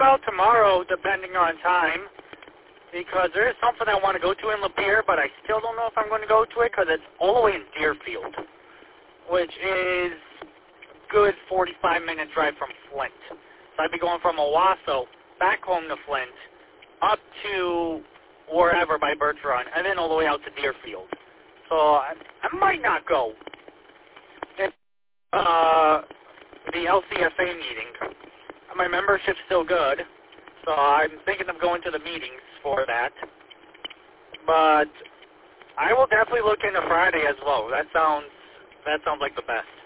about tomorrow, depending on time, because there is something I want to go to in Lapeer, but I still don't know if I'm going to go to it because it's all the way in Deerfield, which is a good 45-minute drive from Flint. So I'd be going from Owasso back home to Flint, up to wherever by Birch Run, and then all the way out to Deerfield. So I might not go. It's the LCFA meeting. My membership's still good, so I'm thinking of going to the meetings for that. But I will definitely look into Friday as well. That sounds like the best.